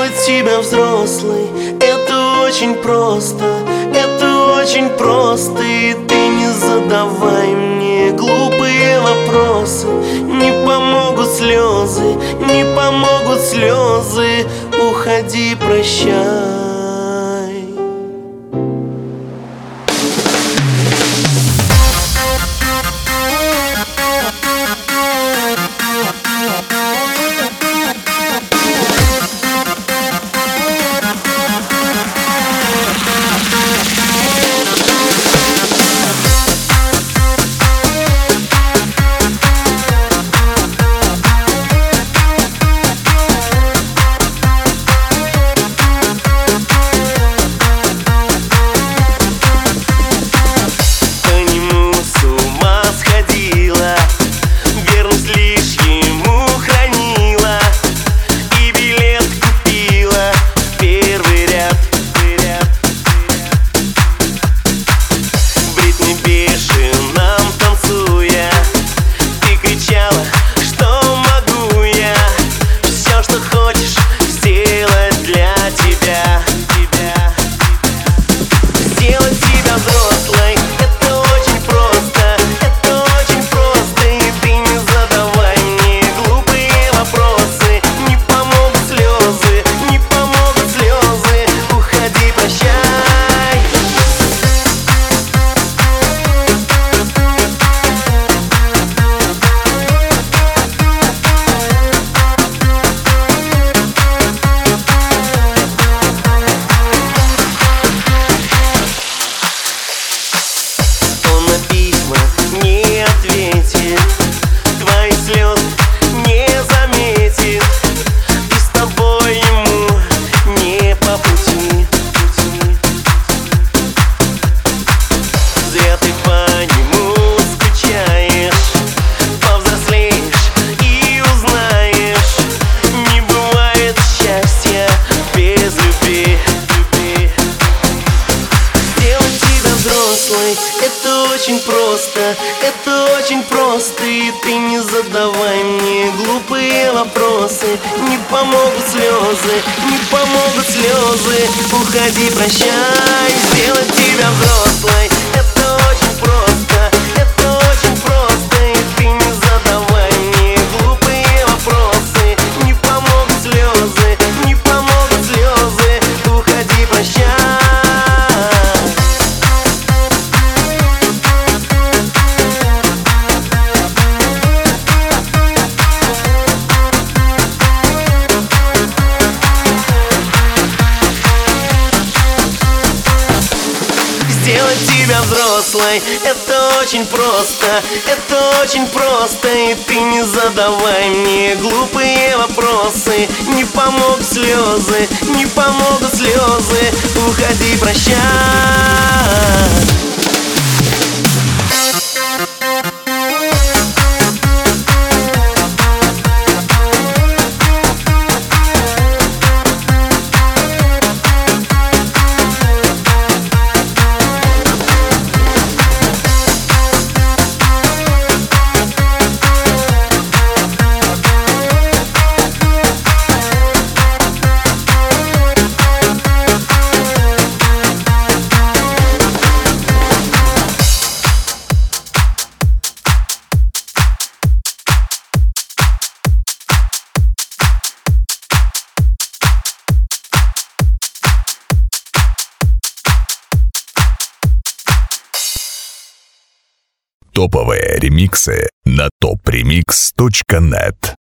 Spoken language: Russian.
Сделать тебя взрослой — это очень просто, это очень просто. И ты не задавай мне глупые вопросы. Не помогут слезы, не помогут слезы. Уходи, прощай. Это очень просто, это очень просто. И ты не задавай мне глупые вопросы. Не помогут слезы, не помогут слезы. Уходи, прощай. Сделать тебя взрослой — это очень просто, это очень просто. И ты не задавай мне глупые вопросы. Не помогут слезы, не помогут слезы. Уходи, прощай. Сделать тебя взрослой — это очень просто, это очень просто. И ты не задавай мне глупые вопросы. Не помогут слезы, не помогут слезы. Уходи, прощай. Топовые ремиксы на topremix.net.